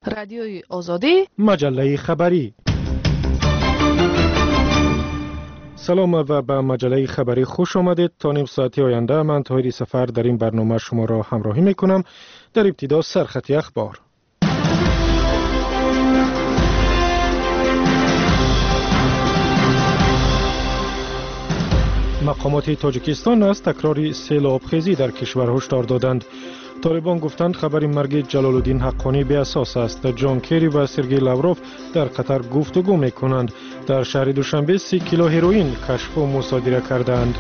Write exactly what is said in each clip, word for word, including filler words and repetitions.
رادیوی آزادی، مجله خبری. سلام و به مجله خبری خوش آمدید. تا نیم ساعتی آینده من طاهر سفر در این برنامه شما را همراهی میکنم. در ابتدا سرخطی اخبار. مقامات تاجیکستان از تکرار سیلابخیزی در کشور هشدار دادند. طالبان گفتند خبر مرگ جلال الدین حقانی بی اساس است. جان کری و سرگئی لاوروف در قطر گفتگو میکنند. در شهر دوشنبه سی کیلو هروئین کشف و مصادره کردند.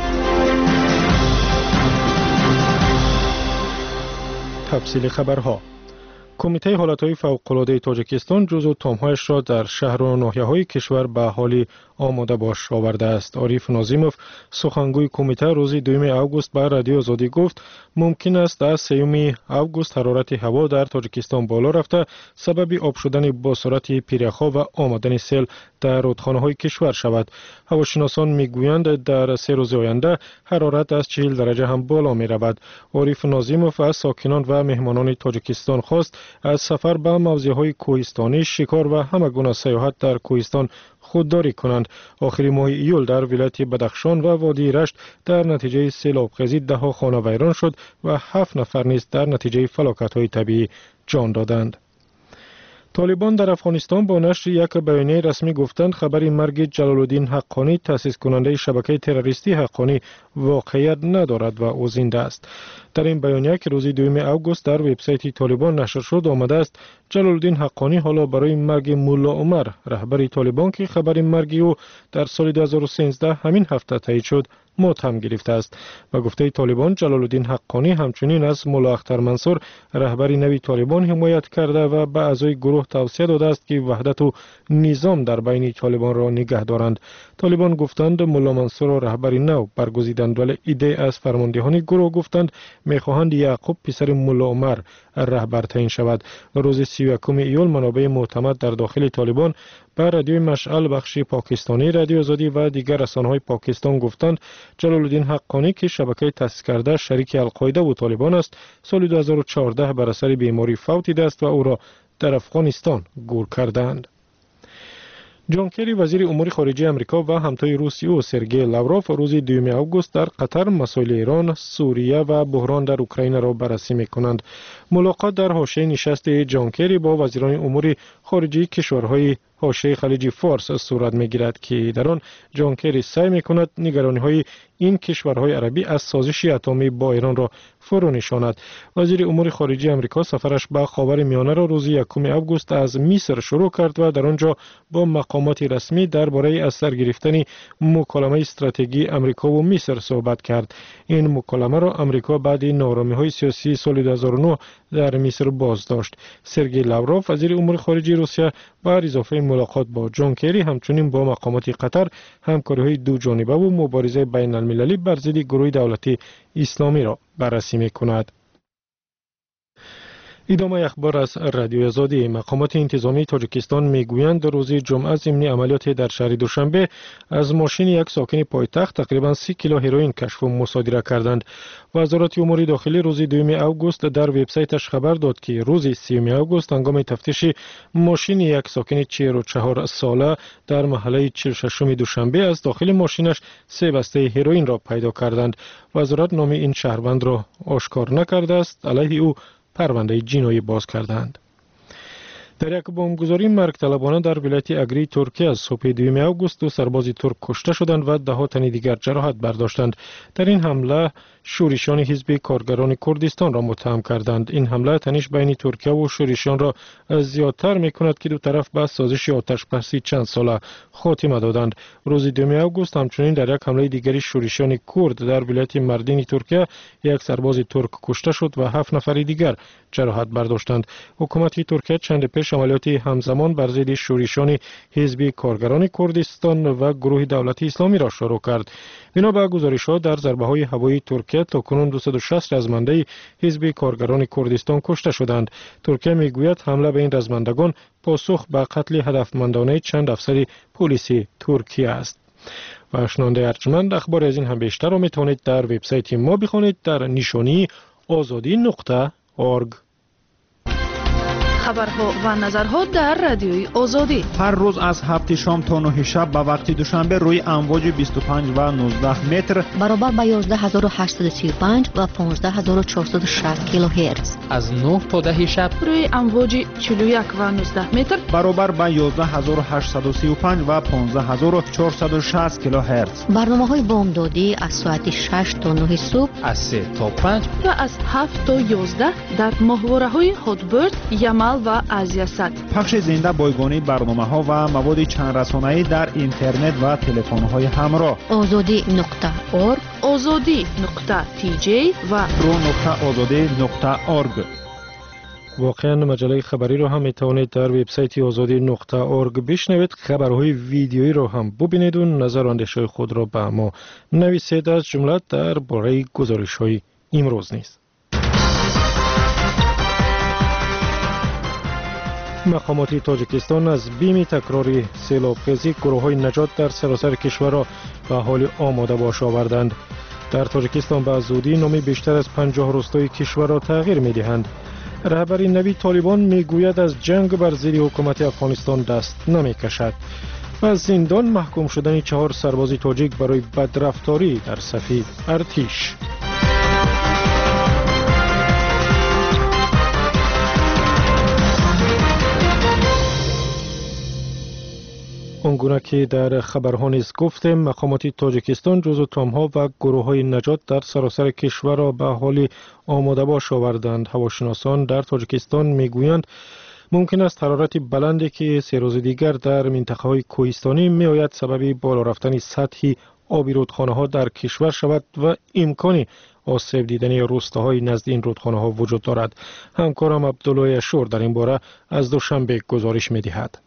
تفصیل خبرها. کمیته حالتهای فوق‌العاده تاجیکستان جزو تام‌هایش را در شهر و ناحیه‌های کشور به حال آماده باش آورده است. عارف ناظیموف سخنگوی کمیته روز دوم اوگوست به رادیو آزادی گفت ممکن است از سوم اوگوست حرارت هوا در تاجیکستان بالا رفته سبب آب شدن با سرعت پیره‌ها و آمدن سیل در رودخانه‌های کشور شود. هواشناسان میگویند در سه روز آینده حرارت از چهل درجه هم بالا می‌رود. عارف ناظیموف از ساکنان و مهمانان تاجیکستان خواست از سفر به موضع‌های کوهستانی، شکار و همه گونه سیاحت در کوهستان خودداری کنند. آخر ماه ایول در ولایت بدخشان و وادی رشت در نتیجه سیلابخیزی ده ها خانه ویران شد و هفت نفر نیز در نتیجه فلاکت‌های طبیعی جان دادند. طالبان در افغانستان با نشر یک بیانیه رسمی گفتند خبر مرگ جلال الدین حقانی تأسیس کننده شبکه تروریستی حقانی واقعیت ندارد و او زنده است. در این بیانیه که روز دوم اوگوست در وبسایت طالبان نشر شد آمده است جلال الدین حقانی حالا برای مرگ مولا عمر رهبر طالبان که خبر مرگ او در سال دو هزار و سیزده همین هفته تایید شد ماتم گرفته است. به گفته طالبان جلال الدین حقانی همچنین از مولا اختر منصور رهبر نوی طالبان حمایت کرده و به اعضای گروه توصیه داده است که وحدت و نظام در بین طالبان را نگه دارند. طالبان گفتند مولا منصور رهبر نو برگزیدند ولی ایده از فرماندهان گروه گفتند میخواهند یعقوب پسر مولا عمر رهبر تعیین شود. روز سی و یکم ایول منابع معتمد در داخل طالبان به رادیوی مشعل بخش پاکستانی رادیو آزادی و دیگر رسانه‌های پاکستان گفتند جلال الدین حقانی که شبکه تأسیس کرده شریک القاعده و طالبان است سال دو هزار و چهارده بر اثر بیماری فوت دیده است و او را در افغانستان گور کردند. جان کری وزیر امور خارجه آمریکا و همتای روسیه و سرگئی لاوروف روز دوم اوگوست در قطر مسائل ایران، سوریه و بحران در اوکراین را بررسی می‌کنند. ملاقات در حاشیه نشست جان کری با وزیران امور خارجه کشورهای حاشیه خلیج فارس صورت می‌گیرد که در آن جان کری سعی می‌کند نگرانی‌های این کشورهای عربی از سازش اتمی با ایران را فرو نشاند. وزیر امور خارجه آمریکا سفرش به خاورمیانه را روز یکم اوگوست از مصر شروع کرد و در آنجا با مقامات رسمی درباره از سر گرفتن مکالمه استراتژی آمریکا و مصر صحبت کرد. این مکالمه را آمریکا بعد ناآرامی‌های سیاسی سال دو هزار و نه در مصر باز داشت. سرگئی لاوروف وزیر امور خارجه روسیه با اضافه ملاقات با جان کری همچنین با مقامات قطر همکاری‌های دو جانبه و مبارزه بین المللی بر ضد گروه دولتی اسلامی را بررسی می‌کند. ادامه اخبار از رادیو آزادی. مقامات انتظامی تاجیکستان میگویند روز جمعه ضمن عملیات در شهر دوشنبه از ماشین یک ساکن پایتخت تقریبا سی کیلو هروئین کشف و مصادره کردند. وزارت امور داخلی روز دوم اوگوست در وبسایتش خبر داد که روز سیوم اوگوست هنگام تفتیش ماشین یک ساکن چهل و چهار ساله در محله چهل و ششم دوشنبه از داخل ماشینش سه بسته هروئین را پیدا کردند. وزارت نام این شهروند را آشکار نکرده است. علیه او پرونده جنایی باز کردند. در یک بمبگذاری مرگ طلبانه در ولایت اگری ترکیه از صبح دوم اوگوست دو سرباز ترک کشته شدند و ده ها تن دیگر جراحت برداشتند. در این حمله شورشیان حزب کارگران کردستان را متهم کردند. این حمله تنش بین ترکیه و شورشیان را زیادتر می‌کند که دو طرف به سازش آتش‌بسی چند ساله خاتمه دادند. روز دوم اوگوست همچنین در یک حمله دیگری شورشیان کرد در ولایت مردین ترکیه یک سرباز ترک کشته شد و هفت نفر دیگر جراحت برداشتند. حکومت ترکیه چند پیش عملیات همزمان بر ضد شورشیان حزب کارگران کردستان و گروه دولتی اسلامی را شروع کرد. بنا به گزارش‌ها در ضربه‌های هوایی ترکیه تاکنون دویست و شصت رزمنده حزب کارگران کردستان کشته شدند. ترکیه میگوید حمله به این رزمندگان پاسخ به قتل هدفمندانه چند افسر پلیس ترکیه است. و شنونده ارجمند اخبار از این هم بیشتر را میتوانید در وبسایت ما بخوانید در نشانی آزادی نقطه اورگ. خبرها و نظرها در رادیوی آزادی. هر روز از هفت شام تا نه شب به وقت دوشنبه روی امواج بیست و پنج و نوزده متر برابر با یازده هزار و هشتصد و سی و پنج و پانزده هزار و چهارصد و شصت کیلوهرتز. از نه تا ده شب روی امواج چهل و یک و نوزده متر برابر با یازده هزار و هشتصد و سی و پنج و پانزده هزار و چهارصد و شصت کیلوهرتز. برنامه‌های بامدادی از ساعت شش تا نه صبح، از سه تا پنج و از هفت تا یازده در ماهواره‌های هاتبرد، یمل و آزیاسات. پخش زنده بایگانی برنامه‌ها و مواد چند رسانه‌ای در اینترنت و تلفن‌های همراه. آزادی نقطه اورگ، آزادی نقطه تی جی و رو نقطه آزادی نقطه اورگ. واقعا مجله خبری رو هم میتوانید در وبسایت آزادی نقطه اورگ بشنوید. خبرهای ویدیویی رو هم ببینید و نظر و اندیشه خود را به ما نویسید، از جمله درباره گزارش‌های امروز نیز. مقامات تاجیکستان از بیم تکراری سیلاب‌خیزی گروه‌های نجات در سراسر کشور را به حال آماده باش آوردند. در تاجیکستان به زودی نام بیشتر از پنجاه روستای کشور را تغییر می‌دهند. رهبر نوی طالبان میگوید از جنگ بر ضد حکومت افغانستان دست نمی‌کشد. و زندان محکوم شدن چهار سرباز تاجیک برای بدرفتاری در صف ارتش. آنگونه که در خبرها نیز گفتیم، مقامات تاجیکستان جزو تام‌ها و گروه‌های نجات در سراسر کشور را به حال آماده باش آوردند. هواشناسان در تاجیکستان میگویند ممکن است حرارت بلندی که سه روز دیگر در منطقه‌های کوهستانی می‌آید سبب بالا رفتن سطح آبی رودخانه‌ها در کشور شود و امکانی آسیب دیدنی روستاهای نزد این رودخانه‌ها وجود دارد. همکارم عبدالله اشور در این باره از دوشنبه گزارش می‌دهد.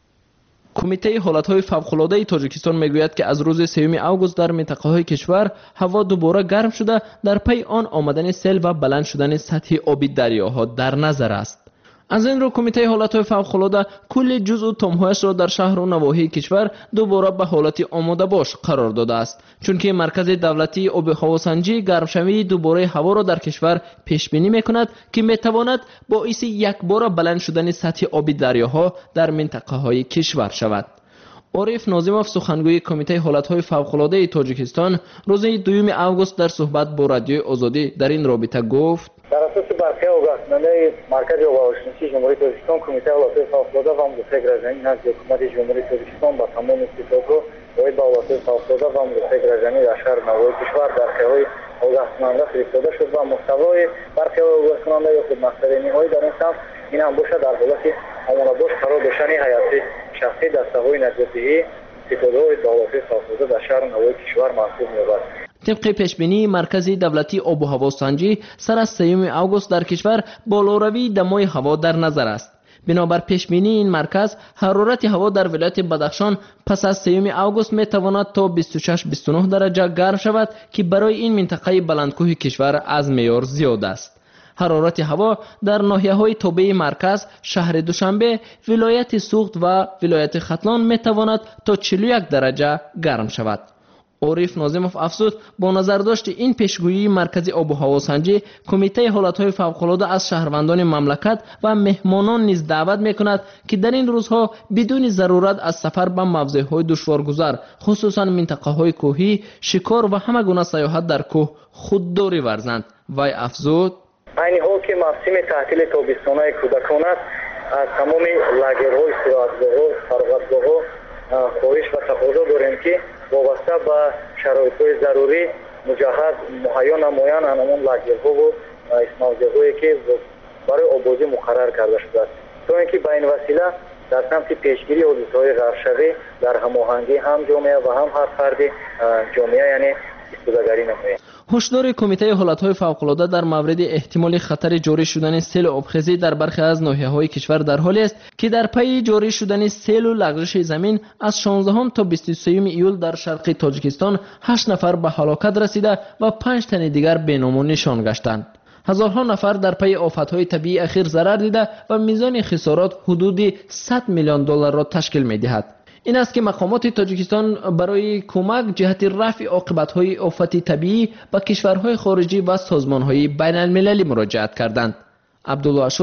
کمیته حالتهای فوق‌العاده تاجیکستان میگوید که از روز سوم آگوست در منطقه‌های کشور هوا دوباره گرم شده، در پی آن آمدن سیل و بلند شدن سطح آبی دریاها در نظر است. از این رو کمیته حالتهای فوق‌العاده کل جزء تام‌هایش را در شهر و نواحی کشور دوباره به حالت آماده باش قرار داده است، چون که مرکز دولتی آب و هواسنجی گرمشوی دوباره هوا را در کشور پیش بینی می‌کند که می‌تواند باعث یک بار بلند شدن سطح آبی دریاها در منطقه‌های کشور شود. عارف ناظموف سخنگوی کمیته حالتهای فوق‌العاده تاجیکستان روز دوم آگوست در صحبت با رادیو آزادی در این رابطه گفت: در اساس برخی آگاهی‌نامه مرکز آب‌وهواشناسی جمهوری تاجیکستان، کمیته حالتهای فوق‌العاده و مدافع گرجانی نزد حکومت جمهوری تاجیکستان با تمام استفاده باید با حالتهای فوق‌العاده و مدافع گرجانی در شهر نواحی کشور برخی‌های آگاهی‌کننده فرستاده شد و محتوای برخی آگاهی‌کننده یا خودمختاری نهایی در این سمت این هم باشه در حالت آماده باش قرار داشتن هیئت شخصی دسته‌های نجات‌دهی استفاده‌های با حالتهای فوق‌العاده در شهر نواحی کشور محسوب می‌یابد. طبق پیشبینی مرکز دولتی آب و هوا سنجی، سر از سوم آگوست در کشور بالاروی دمای هوا در نظر است. بنابر پیشبینی این مرکز، حرارت هوا در ولایت بدخشان پس از سوم آگوست می تواند تا بیست و شش بیست و نه درجه گرم شود که برای این منطقه بلندکوه کشور از معیار زیاد است. حرارت هوا در ناحیه‌های تابع مرکز، شهر دوشنبه، ولایت سوخت و ولایت ختلان می تواند تا چهل و یک درجه گرم شود. عارف ناظموف افزود با نظر داشت این پیشگویی مرکز آب و هوا سنجی، کمیته حالتهای فوق‌العاده از شهروندان مملکت و مهمانان نیز دعوت می‌کند که در این روزها بدون ضرورت از سفر به موضع‌های دشوارگذر، خصوصا منطقه‌های کوهی، شکار و همه گونه سیاحت در کوه خودداری ورزند. وی افزود: این حال که موسم تعطیل تابستانی کودکان است، از تمام لاگرهای استراحتگاه‌ها، فراغتگاه‌ها خواهش و تقاضا داریم که وابسته به شرایط‌های ضروری مجهز مهیا نمایان همون لاگرها و اسماعیل‌هایی که برای آبادی مقرر کرده شده است، تا اینکه به این وسیله در سمت پیشگیری حادثه‌های غرق‌شوی در هماهنگی هم جامعه و هم هر فرد جامعه یعنی استفاده‌گری نمایند. هشدار کمیته حالتهای فوق‌العاده در مورد احتمال خطر جاری شدن سیل آبخیزی در برخی از ناحیه‌های کشور در حالی است که در پی جاری شدن سیل و لغزش زمین از شانزدهم تا بیست و سوم ایول در شرق تاجیکستان هشت نفر به هلاکت رسیده و پنج تن دیگر بینام و نشان گشتند. هزارها نفر در پی آفت‌های طبیعی اخیر ضرر دیده و میزان خسارات حدود صد میلیون دلار را تشکیل می‌دهد. این است که مقامات تاجیکستان برای کمک جهت رفع عاقبت‌های آفت طبیعی به کشورهای خارجی و سازمان‌های بین‌المللی مراجعت کردند. عبدالله اشرف،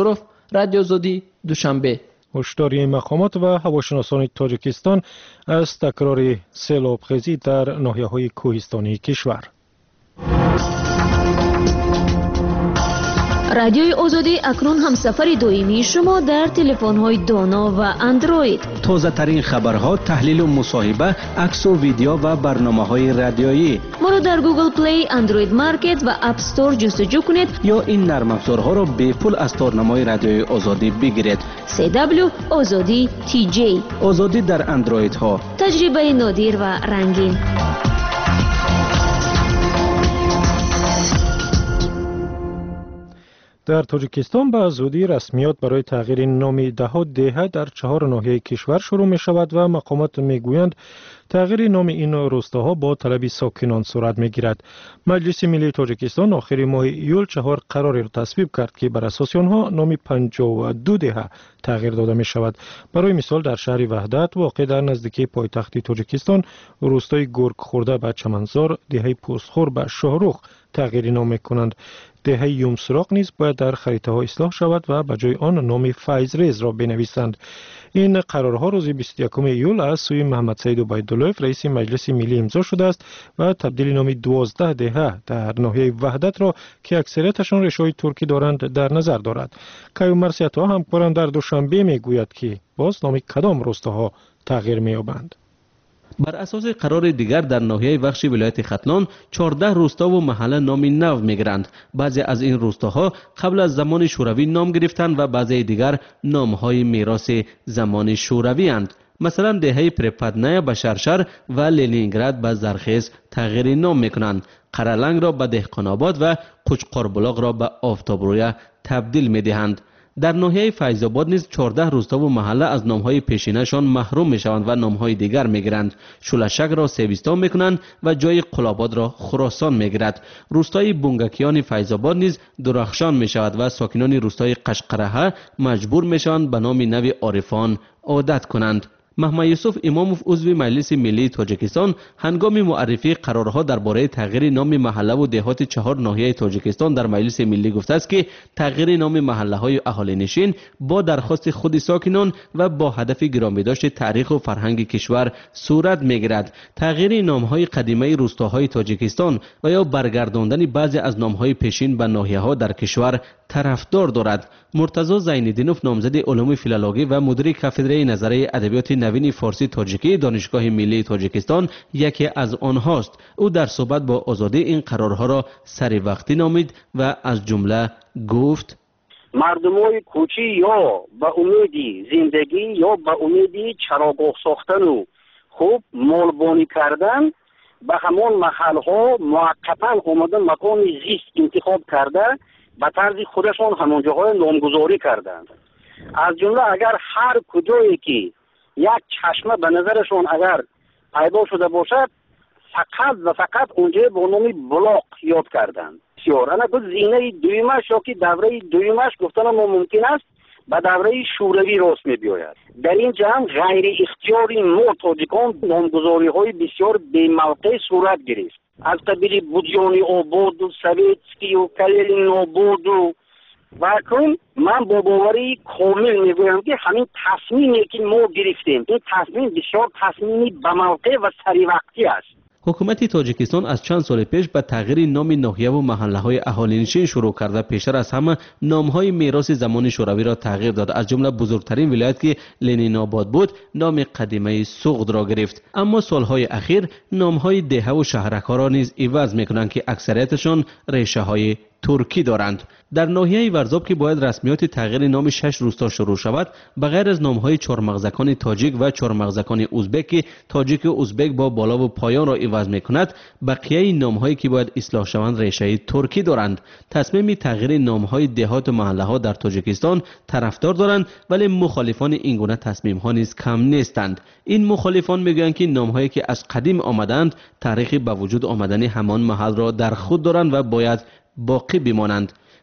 رادیو آزادی، دوشنبه. هشداری مقامات و هواشناسان تاجیکستان از تکرار سیلاب‌خیزی در ناحیه‌های کوهستانی کشور. رادیوی آزادی اکنون همسفر دائمی شما در تلفن‌های دانا و اندروید. تازه ترین خبرها، تحلیل و مصاحبه، عکس و ویدیو و برنامه‌های رادیویی. ما را در گوگل پلی، اندروید مارکت و اپ استور جستجو کنید یا این نرم افزارها را به پول از تارنمای رادیوی آزادی بگیرید. سی دبلیو آزادی تی جی. آزادی در اندروید ها. تجربه نادر و رنگین. در تاجیکستان به زودی رسمیات برای تغییر نام ده دهه در چهار ناحیه کشور شروع می شود و مقامات می گویند تغییر نام این روستاها با طلب ساکنان صورت می گیرد. مجلس ملی تاجیکستان آخر ماه ایول چهار قراری را تصویب کرد که بر اساس آنها نام پنجاه و دو دهه تغییر داده می شود. برای مثال در شهر وحدت واقع در نزدیکی پایتخت تاجیکستان روستای گرگ خورده به چمنزار، دهه پوستخور به شاهرخ تغییر نام می کنند. دهه یومسراق نیز باید در خریطه ها اصلاح شود و به جای آن نام فیضریز را بنویسند. این قرارها روز بیست و یکم ایول از سوی محمد سعید عبیداللهیف رئیس مجلس ملی امضا شده است و تبدیل نام دوازده دهه در ناحیه وحدت را که اکثریتشان ریشه‌های ترکی دارند در نظر دارد. کیوم مرسیتا همکاران در دوشنبه میگوید که باز نام کدام روستاها تغییر می‌یابند. بر اساس قرار دیگر در ناحیه بخش ولایت ختلان چهارده روستا و محله نام نو میگیرند. بعضی از این روستاها قبل از زمان شوروی نام گرفتند و بعضی دیگر نامهای میراث زمان شوروی اند. مثلا دهه پرپدنه به شرشر و لنینگراد به زرخیز تغییر نام میکنند. قرالنگ را به دهقان آباد و قوچقاربلاغ را به آفتابرویه تبدیل میدهند. در ناحیه فیض آباد نیز چهارده روستا و محله از نامهای پیشینه‌شان محروم میشوند و نامهای دیگر میگیرند. شولشک را سیویستان میکنند و جای قلاباد را خراسان میگیرد. روستای بونگکیان فیض آباد نیز درخشان میشود و ساکنان روستای قشقرهه مجبور میشوند به نام نو عارفان عادت کنند. محمد یوسف اماموف عضو مجلس ملی تاجیکستان هنگام معرفی قرارها درباره تغییر نام محله و دهات چهار ناحیه تاجیکستان در مجلس ملی گفته است که تغییر نام محله های اهالی نشین با درخواست خود ساکنان و با هدف گرامی داشت تاریخ و فرهنگ کشور صورت میگیرد. تغییر نام های قدیمی روستاهای تاجیکستان و یا برگرداندن بعضی از نام های پیشین به ناحیه ها در کشور طرفدار دارد. مرتضی زین‌الدینوف نامزد علوم فیلولوژی و مدیر کاتدرای نظریه ادبیات نوین فارسی تاجیکی دانشگاه ملی تاجیکستان یکی از آنهاست. او در صحبت با آزادی این قرارها را سری وقتی نامید و از جمله گفت: مردمای کوچی یا به امیدی زندگی یا به امیدی چراگاه ساختن و خوب مالبانی کردن به همان محلها موقتا آمدن مکان زیست انتخاب کرده به طرز خودشان همون جاهای نامگذاری کردند. از جمله اگر هر کجایی که یک چشمه به نظرشان اگر پیدا شده باشد فقط و فقط اونجا با نام بلاق یاد کردند. بسیار انا گفت زینه دویمش یا که دوره دویمش گفتن ما ممکن است به دوره شوروی راست می بیاید. در این جمع غیر اختیاری ما تاجیکان نامگذاری های بسیار بی‌موقع صورت گرفت. از قبیل بودیانی آباد و سویتسکی و کلیلین آباد و واکنون من با باوری کامل میگویم که همین تصمیمی که ما گرفتیم این تصمیم بسیار تصمیمی بموقع و سری وقتی است. حکومت تاجیکستان از چند سال پیش به تغییر نام ناحیه و محله های اهالی نشین شروع کرده. پیشتر از همه نام های میراث زمان شوروی را تغییر داد. از جمله بزرگترین ولایت که لنین آباد بود نام قدیمی سوغد را گرفت. اما سالهای اخیر نام های دهه و شهرک ها را نیز عوض میکنند که اکثریتشان ریشه های ترکی دارند. در ناحیه ورزاب که باید رسمیات تغییر نام شش روستا شروع شود، بغیر از نام‌های چهارمغزکان تاجیک و چهارمغزکان ازبک که تاجیک و ازبک با بالا و پایان را عوض می‌کند، بقیه نام‌هایی که باید اصلاح شوند ریشه ترکی دارند. تصمیم تغییر نام‌های دهات و محله‌ها در تاجیکستان طرفدار دارند، ولی مخالفان این گونه تصمیم‌ها نیز کم نیستند. این مخالفان میگویند که نام‌هایی که از قدیم آمدند، تاریخی به وجود آمدن همان محل را در خود دارند و باید باقی بمانند.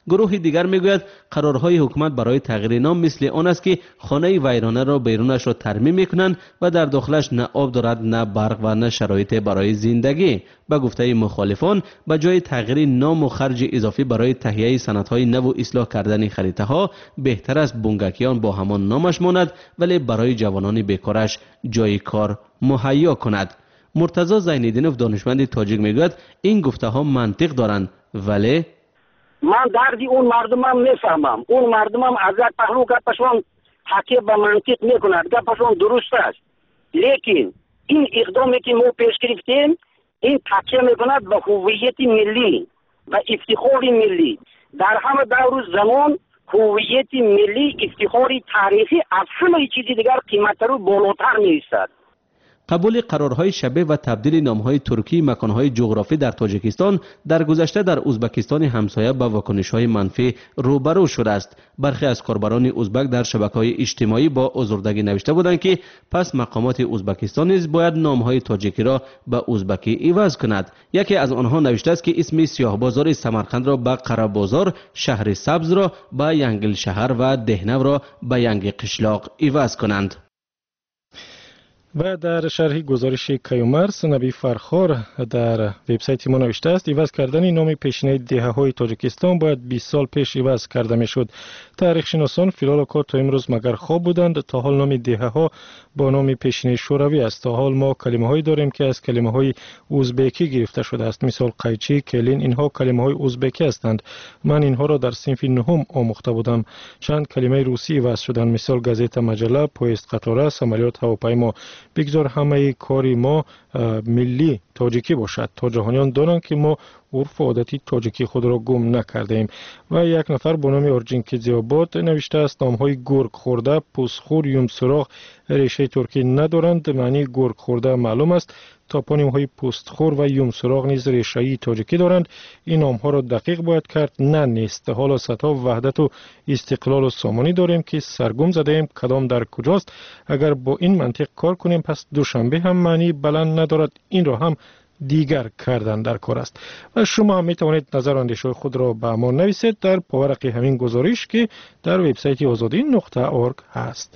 گروه دیگر میگوید قرارهای حکومت برای تغییر نام مثل آن است که خانه ویرانه را بیرونش را ترمیم میکنند و در داخلش نه آب دارد نه برق و نه شرایط برای زندگی. به گفته مخالفان به جای تغییر نام و خرج اضافی برای تهیه سندهای نو و اصلاح کردن خریطه ها بهتر است بونگکیان با همان نامش ماند ولی برای جوانان بیکارش جای کار مهیا کند. مرتضی زین‌الدینوف دانشمند تاجیک میگوید این گفته ها منطق دارند ولی من دردی اون مردمم میفهمم. اون مردمم از یک پهلو گپشون حقیق به منطق میکند، گپشون درست است، لیکن این اقدامی که ما پیش گرفتیم این تکیه میکند به هویت ملی و افتخار ملی. در همه دور زمان هویت ملی، افتخار تاریخی از همه چیزی دیگر قیمت رو بالاتر می‌ایستد. قبول قرارهای شبیه و تبدیل نامهای ترکی مکانهای جغرافی در تاجیکستان در گذشته در ازبکستان همسایه با واکنش‌های منفی روبرو شده است. برخی از کاربران ازبک در شبکه‌های اجتماعی با آزردگی نوشته بودند که پس مقامات ازبکستان نیز باید نامهای تاجیکی را به ازبکی عوض کند. یکی از آنها نوشته است که اسم سیاه بازار سمرقند را به قره بازار، شهر سبز را به ینگل شهر و دهنو را به ینگ قشلاق عوض کنند. و در شرح گزارش کیومرس نبی فرخار در وبسایت ما نوشته است عوض کردن نام پیشینه دهه‌های تاجیکستان باید بیست سال پیش عوض کرده میشد. تاریخ شناسان فیلال کار تا امروز مگر خواب بودند. تا حال نام دهه‌ها با نام پیشینه شوروی است. تا حال ما کلمه‌هایی داریم که از کلمه‌های ازبکی گرفته شده است، مثل قیچی، کلین. اینها کلمه‌های ازبکی هستند. من اینها را در صنف نهم آموخته بودم. چند کلمه روسی عوض شدند، مثل گازیتا، مجله، پویست، قطار، سامالیات، هواپیما. بگذار همه کاری ما ملی تاجیکی باشد تا جهانیان دانند که ما عرف و عادتی تاجیکی خود را گم نکرده ایم. و یک نفر با نام ارجینکیزیاباد نوشته است نامهای گرگ خورده، پوسخور، یوم سراغ ریشه ترکی ندارند. معنی گرگ خورده معلوم است. تاپانیم های پوستخور و یوم سراغ نیز ریشه‌ای تاجیکی دارند. این نام ها را دقیق باید کرد، نه نیست. حالا ستا وحدت و استقلال و سامانی داریم که سرگم زده ایم کدام در کجاست. اگر با این منطق کار کنیم پس دوشنبه هم معنی بلند ندارد. این را هم دیگر کردن در کار است. و شما هم می توانید نظر و اندیشه خود را به ما نویسید در پاورق همین گزارش که در وبسایت آزادی نقطه اورگ هست.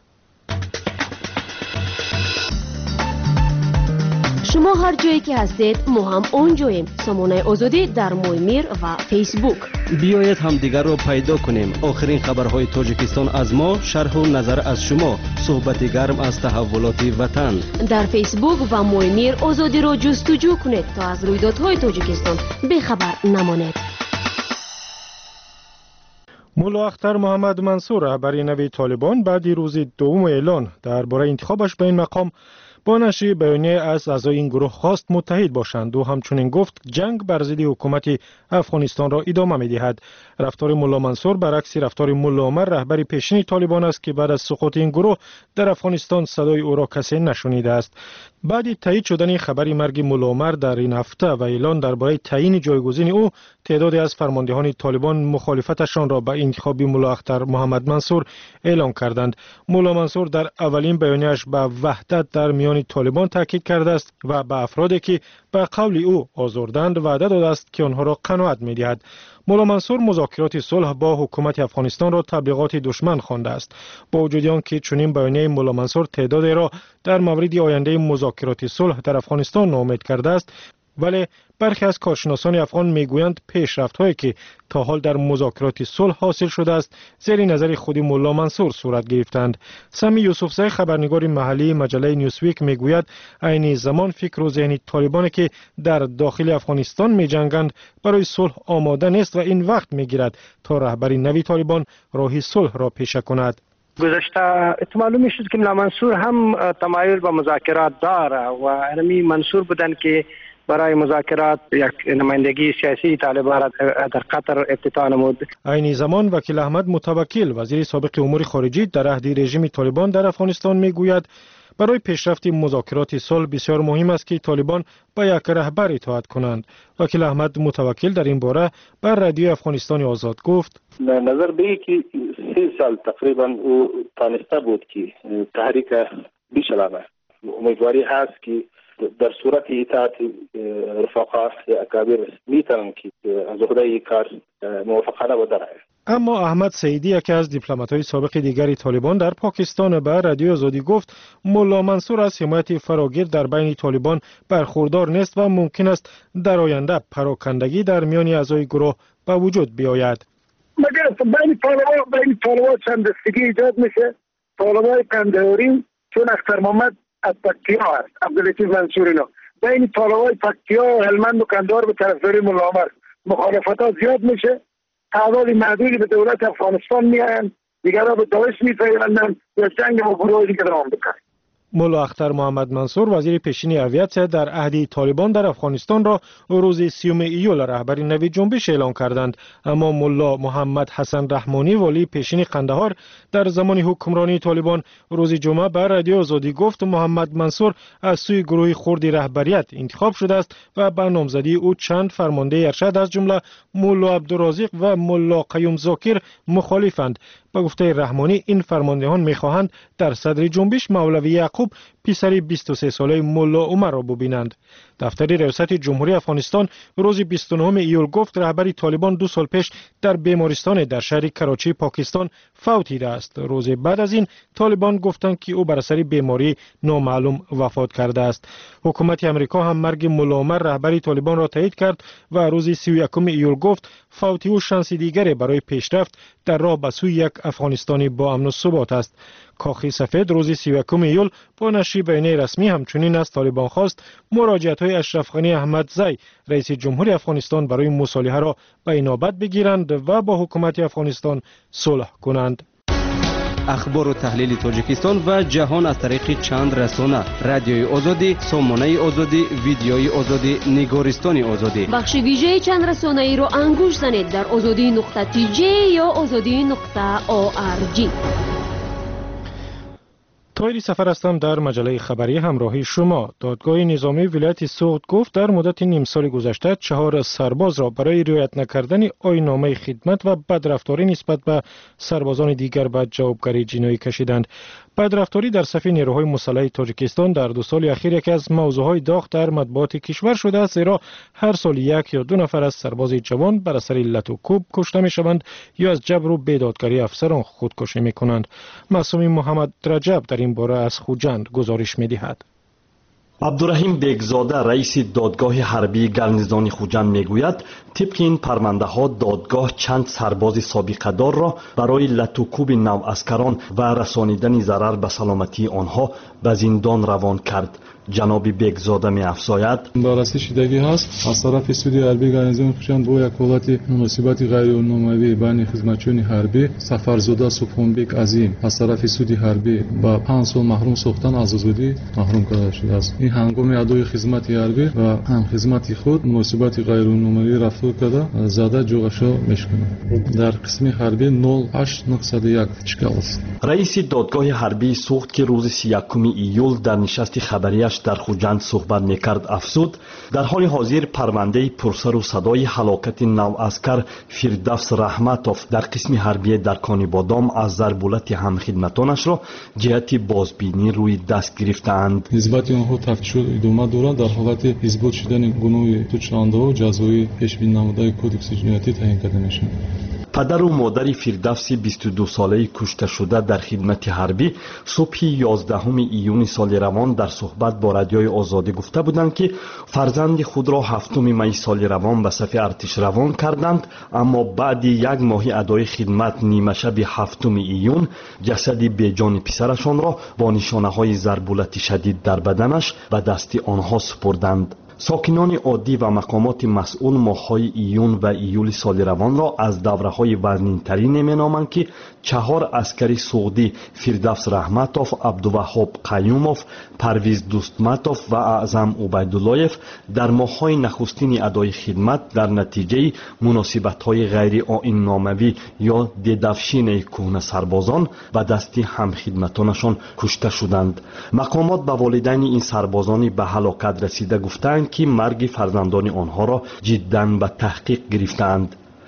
شما هر جایی که هستید ما هم اونجاییم. سامانه آزادی در مویمیر و فیسبوک. بیایید هم دیگر را پیدا کنیم. آخرین خبرهای تاجیکستان از ما، شرح و نظر از شما، صحبت گرم از تحولات وطن. در فیسبوک و مویمیر آزادی را جستجو کنید تا از رویدادهای تاجیکستان بخبر نمانید. مولا اختر محمد منصور رهبر نوی طالبان بعد روز دوم اعلان درباره انتخابش به این مقام با نشر بیانیه از اعضای این گروه خواست متحد باشند و همچنین گفت جنگ بر ضد حکومت افغانستان را ادامه می‌دهد. رفتار مولا منصور برعکس رفتار مولا عمر رهبر پیشین طالبان است که بعد از سقوط این گروه در افغانستان صدای او را کسی نشنیده است. بعد تایید شدن خبر مرگ مولا عمر در این هفته و اعلان درباره تعیین جایگزین او، تعدادی از فرماندهان طالبان مخالفتشان را به انتخاب مولا اختر محمد منصور اعلان کردند. مولا منصور در اولین بیانیه‌اش به وحدت در میان طالبان تاکید کرده است و به افرادی که به قول او آزردند وعده داده است که آنها را قناعت می‌دهد. مولا منصور مذاکرات صلح با حکومت افغانستان را تبلیغات دشمن خوانده است. با وجود آنکه چنین بیانیه مولا منصور تعدادی را در مورد آینده مذاکرات صلح در افغانستان ناامید کرده است، ولی برخی از کارشناسان افغان میگویند پیشرفت‌هایی که تا حال در مذاکرات صلح حاصل شده است زیر نظر خود مولا منصور صورت گرفتند. سمی یوسفزی خبرنگار محلی مجله نیوزویک میگوید عین زمان فکر و ذهن طالبانی که در داخل افغانستان میجنگند برای صلح آماده نیست و این وقت میگیرد تا رهبر نوی طالبان راه صلح را پیشه کند. گذشته معلوم میشد که مولا منصور هم تمایل به مذاکرات داره و انمی منصور بودن که برای مذاکرات یک نمایندگی سیاسی طالبان در قطر افتتاح نمود. عین زمان وکیل احمد متوکل وزیر سابق امور خارجه در عهد رژیم طالبان در افغانستان میگوید برای پیشرفت مذاکرات صلح بسیار مهم است که طالبان به یک رهبر اطاعت کنند. وکیل احمد متوکل در این باره بر رادیو افغانستان آزاد گفت نظر به که سه سال تقریبا او تانسته بود که تحریک بشلانه. امیدواری هست که در صورت اطاعت رفقا یا اکابر میتونن که از عهده کار موافقانه و در اما احمد سعیدی یکی از دیپلمات‌های سابق دیگری طالبان در پاکستان به رادیو آزادی گفت ملا منصور از حمایت فراگیر در بین طالبان برخوردار نیست و ممکن است در آینده پراکندگی در میان اعضای گروه به وجود بیاید. مگر بین طالبان بین طالبان چند دستگی ایجاد میشه. طالبان قندهاری چون اختر محمد از پکتیا است، عبداللطیف منصور اینا بین طالبان پکتیا و هلمند و قندهار به طرفداری ملا عمر مخالفتات زیاد میشه. تعداد معدودی به دولت افغانستان میاین، دیگرها به داعش میپیوندن یا جنگ با گروه دیگه دوام بکنن. ملا اختر محمد منصور وزیر پیشین اویاسیون در عهد طالبان در افغانستان را روز سیوم ایول رهبری نوی جنبش اعلان کردند، اما ملا محمد حسن رحمانی والی پیشین قندهار در زمان حکمرانی طالبان روز جمعه به رادیو آزادی گفت محمد منصور از سوی گروه خردی رهبریت انتخاب شده است و به نامزدی او چند فرمانده ارشد از جمله ملا عبدالرازق و ملا قیوم زاکر مخالفند. به گفته رحمانی این فرماندهان میخواهند در صدر جنبش مولوی یعقوب پسر بیست و سه ساله ملا عمر را ببینند. دفتر ریاست جمهوری افغانستان روز بیست و نهم ایول گفت رهبر طالبان دو سال پیش در بیمارستان در شهر کراچی پاکستان فوت دیده است. روز بعد از این طالبان گفتند که او بر اثر بیماری نامعلوم وفات کرده است. حکومت امریکا هم مرگ ملا عمر رهبر طالبان را تایید کرد و روز سی و یکم ایول گفت فوت او شانس دیگری برای پیشرفت در راه به سوی یک افغانستان با امن و ثبات است. کاخ سفید روز سی و یکم ایول با نشر بیانیه رسمی همچنین از طالبان خواست مراجعت‌های اشرف غنی احمدزی رئیس جمهوری افغانستان برای مصالحه را به اینابت بگیرند و با حکومت افغانستان صلح کنند. اخبار و تحلیل تاجیکستان و جهان از طریق چند رسانه: رادیوی آزادی، سامانه آزادی، ویدیوی آزادی، نگارستان آزادی. بخش ویژه چند رسانه ای را انگوش زنید در آزادی نقطه تی جی یا آزادی نقطه او آر جی. طاهری سفر هستم در مجله خبری همراهی شما. دادگاه نظامی ولایت سوخت گفت در مدت نیم سال گذشته چهار سرباز را برای رعایت نکردن آیین‌نامه خدمت و بدرفتاری نسبت به سربازان دیگر به جوابگری جنایی کشیدند. بدرفتاری در صف نیروهای مسلح تاجیکستان در دو سال اخیر یکی از موضوعهای داغ در مطبوعات کشور شده است، زیرا هر سال یک یا دو نفر از سرباز جوان بر اثر لط و کوب کشته می‌شوند یا از جبر و بیدادگری افسران خودکشی می‌کنند. معصوم محمد رجب در این باره از خوجند گزارش می‌دهد. عبدالرحیم بیگزاده رئیس دادگاه حربی گرنیزان خوجند میگوید طبق این پرونده ها دادگاه چند سرباز سابقه دار را برای لط و کوب نوعسکران و رسانیدن ضرر به سلامتی آنها به زندان روان کرد. جناب بیگزاده می افزاید بررسی شدگی هست از طرف سود حربی گرنیزان خوجند با یک حالت مناسبت غیرقانونی بین خدمتچیان حربی سفرزاده سبحانبک عظیم از طرف سود حربی با پنج سال محروم ساختن از آزادی محروم کرده شده است. این هنگام ادای خدمت حربی و هم خدمت خود مناسبت غیرقانونی رفتار کرده زده جوغشا میشکنند. در قسم حربی نود و هشت نقطه یک چکال است. رئیس دادگاه حربی سوخت که روز سی و یکم ایول در نشست خبریش در خوجند صحبت میکرد افزود در حال حاضر پرونده پرسر و صدای هلاکت نوعسکر فردوس رحمتوف در قسم حربی در کانی بادام از ضربولت همخدمتانش را جهت بازبینی روی دست گرفتند. نسبت آنها تفتیش ادامه دارد در حالت اثبات شدن گناه توچنده و جزای پیشبینی نموده کدکس جنایتی تعیین کرده میشود. پدر و مادر فردوس بیست و دو ساله کشته شده در خدمت حربی صبح یازدهم ایون سال روان در صحبت با رادیوی آزادی گفته بودند که فرزند خود را هفتم می سال روان به صف ارتش روان کردند، اما بعد یک ماه ادای خدمت نیمه شب هفتم ایون جسد بیجان پسرشان را با نشانه های ضربولت شدید در بدنش به دست آنها سپردند. ساکنان عادی و مقامات مسئول ماه‌های ایون و ایول سال روان را از دوره‌های وزنین‌ترین می‌نامند که چهار عسکری سعودی فردوس رحمتوف، عبدالوهاب قیوموف، پرویز دوستمتوف و اعظم عبیداللهیف در ماه‌های نخستین ادای خدمت در نتیجه مناسبت‌های غیر آیین‌ناموی یا دیدفشین کهنه سربازان و دست همخدمتانشان کشته شدند. مقامات به والدین این سربازان به هلاکت رسیده گفتند که مرگ فرزندان آنها را جداً به تحقیق گرفتند.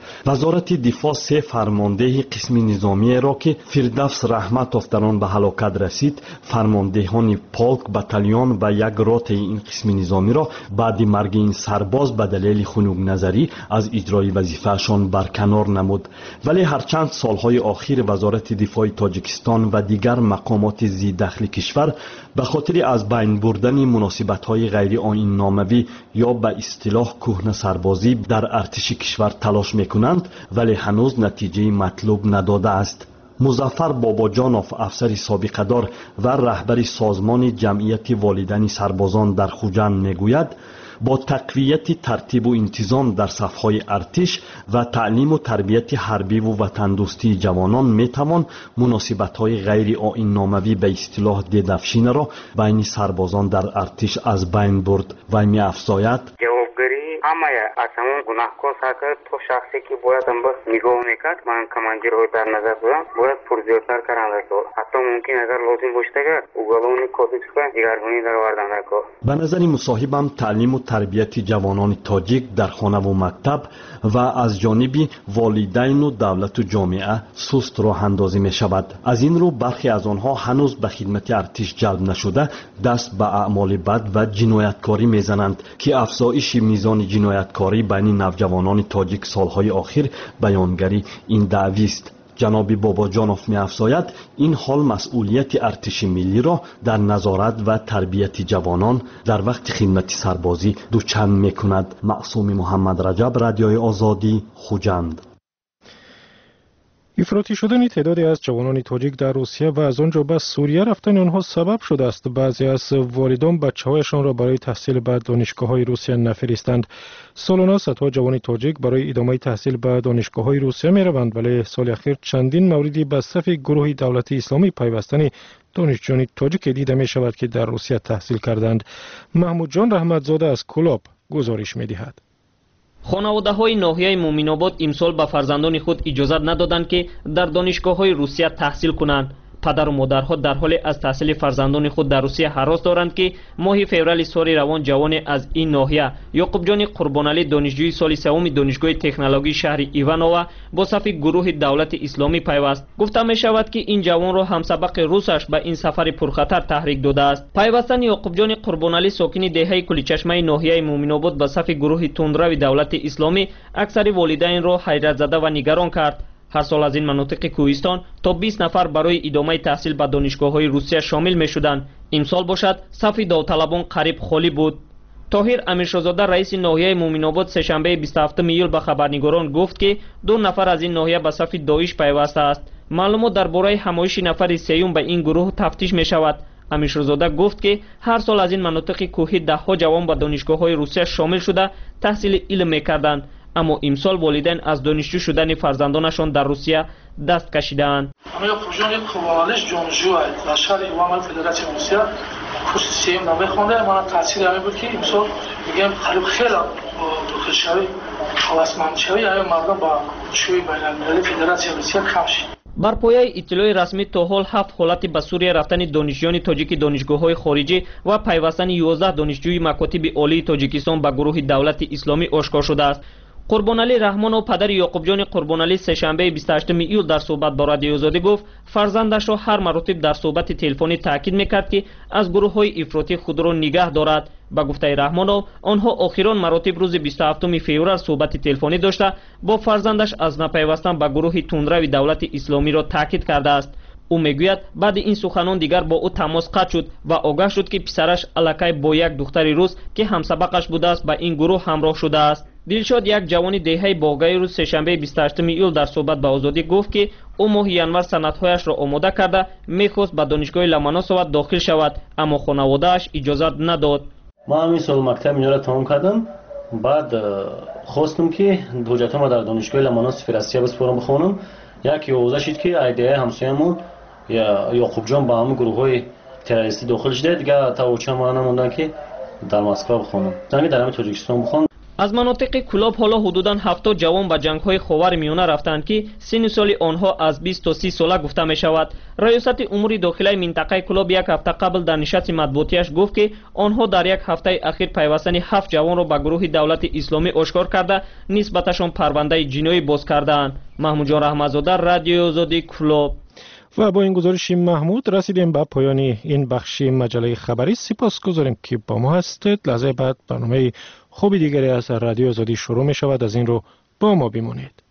وزارت دفاع سه فرمانده قسم نظامی را که فردوس رحمتوف در آن به هلاکت رسید، فرماندهان پولک، بتالیون و یک رات این قسم نظامی را بعد مرگ این سرباز به دلیل خنوگ نظری از اجرای وظیفه‌شان برکنار نمود. ولی هرچند سالهای آخر وزارت دفاع تاجیکستان و دیگر مقامات ذی دخل کشور به خاطر از بین بردن مناسبت‌های غیر آیین ناموی یا به اصطلاح کهنه سربازی در ارتش کشور تلاش می‌کنند، ولی هنوز نتیجه مطلوب نداده است. مظفر باباجانوف، افسر سابقه دار و رهبر سازمان جمعیت والدین سربازان در خوجند میگوید با تقویت ترتیب و انتظام در صف‌های ارتش و تعلیم و تربیت حربی و وطن دوستی جوانان میتوان مناسبت‌های غیر آیین ناموی به اصطلاح دیدفشین را بین سربازان در ارتش از بین برد. و می‌افزاید اما از همون گناهکار ساکر تو شخصی که باید هم بس نگاه میکرد، من کمانجر رو در نظر دارم، باید پرزیادتر کردن رکو. حتی ممکن اگر لازم باشته که اوگلون کودکس که دیگرگونی در وردن رکو. به نظر مصاحبم تعلیم و تربیت جوانان تاجیک در خانه و مکتب و از جانب والدین و دولت و جامعه سست راه اندازی می شود. از این رو برخی از آنها هنوز به خدمت ارتش جلب نشده دست به اعمال بد و جنایتکاری میزنند که افزایش میزان جنایتکاری بین نوجوانان تاجیک سالهای آخر بیانگری این دعوی است. جناب باباجانوف می‌افزاید این حال مسئولیت ارتش ملی را در نظارت و تربیت جوانان در وقت خدمت سربازی دوچند می‌کند. معصوم محمد رجب، رادیوی آزادی، خوجند. افراطی شدن تعدادی از جوانان تاجیک در روسیه و از آنجا به سوریه رفتن آنها سبب شده است بعضی از والدان بچه‌هایشان را برای تحصیل به دانشگاه‌های روسیه نفرستند. سالانه صدها جوان تاجیک برای ادامه تحصیل به دانشگاه‌های روسیه می‌روند، ولی سال اخیر چندین موردی به صف گروه دولت اسلامی پیوستن دانشجویان تاجیک دیده می‌شود که در روسیه تحصیل کردند. محمود جان رحمتزاده از کلاب گزارش می‌دهد. خانواده‌های ناحیه مومن‌آباد امسال به فرزندان خود اجازه ندادند که در دانشگاه‌های روسیه تحصیل کنند. پدر و مادرها در حال از تحصیل فرزندان خود در روسیه هراس دارند که ماه فوریه سال روان جوان از این ناحیه یعقوب جان قربانعلی دانشجوی سال سوم دانشگاه تکنولوژی شهر ایوانووا با صف گروه دولت اسلامی پیوست. گفته می شود که این جوان را همسبق روسش به این سفر پرخطر تحریک داده است. پیوستن یعقوب جان قربانعلی ساکن دهه کلیچشمه ناحیه مومن‌آباد به صف گروه تندرو دولت اسلامی اکثر والدین را حیرت زده و نگران کرد. هر سال از این مناطق کوهستان تا بیست نفر برای ادامه تحصیل به دانشگاه‌های روسیه شامل می‌شدند. امسال باشد صف داوطلبان قریب خالی بود. طاهر امیرشاهزاده رئیس ناحیه مومن‌آباد سه‌شنبه بیست و هفتم ایول به خبرنگاران گفت که دو نفر از این ناحیه به صف داعش پیوسته است. معلومات درباره همایش نفر سوم به این گروه تفتیش می‌شود. امیرشاهزاده گفت که هر سال از این مناطق کوهی ده‌ها جوان به دانشگاه‌های روسیه شامل شده تحصیل علم می‌کردند. اما امسال والدین از دانشجو شدن فرزندانشان در روسیه دست کشیدند. اما خوجان قربانعلیش دانشجو است در شهر ایوان فدراسیون روسیه کورس سیم نمیخونده. من تحصیل همین بود که امسال میگم قریب خیلی داخل شوی خلاصمند شوی یا مردم با شوی بین‌المللی فدراسیون روسیه کم شد. بر پایه اطلاع رسمی تا حال هفت حالت به سوریه رفتن دانشجویان تاجیک دانشگاه‌های خارجی و پیوستن یازده دانشجوی مکاتب عالی تاجیکستان به گروه دولت اسلامی آشکار شده است. قربانعلی رحمان و پدر یعقوب جان قربانعلی سه‌شنبه بیست و هشتم ایول در صحبت با رادیو آزادی گفت فرزندش را هر مرتبه در صحبت تلفنی تاکید میکرد که از گروه‌های افراطی خود را نگاه دارد. با گفته رحمان آنها آخران مراتب روز بیست و هفتم فوریه صحبت تلفنی داشته با فرزندش از نپیوستن به گروه تندرو دولت اسلامی را تاکید کرده است. او میگوید بعد این سخنان دیگر با او تماس قطع شد و آگاه شد که پسرش الکی با یک دختر روس که همسبقش بوده است به این گروه همراه شده است. دلشاد یک جوان دهه باغای روز سه‌شنبه بیست و هشتم ایول در صحبت با آزادی گفت که او ماه ینور سندهایش را آماده کرده میخواست به دانشگاه لمناسوت داخل شود اما خانواده‌اش اجازه نداد. ما همین سال مکتب اینجا را تمام کردم، بعد خواستم که حجتم در دانشگاه لمناس فرانسه بسپارم بخونم. یک یوزه شد که ایده همسایه‌مون یا یعقوب جان با همون گروه‌های تروریستی داخل شده، دیگه تا اوچه ما نموندن که در مسکو بخونم. زنگ در همین تاجیکستان بخونم. از مناطق کلاب حالا حدوداً هفتاد جوان به جنگ‌های خاور میانه رفتند که سن سال آنها از بیست تا سی ساله گفته می شود. ریاست امور داخلی منطقه کلاب یک هفته قبل در نشست مطبوعاتیش گفت که آنها در یک هفته اخیر پیوستن هفت جوان را به گروه دولت اسلامی آشکار کرده نسبتشان پرونده جنایی باز کردند. محمود جان رحمت‌زاده، رادیو آزادی کلاب. و با این گزارش محمود رسیدیم به پایان این بخش مجله خبری. سپاسگزاریم که با ما هستید. لحظه بعد برنامه خوبی دیگری از رادیو آزادی شروع می شود. از این رو با ما بمانید.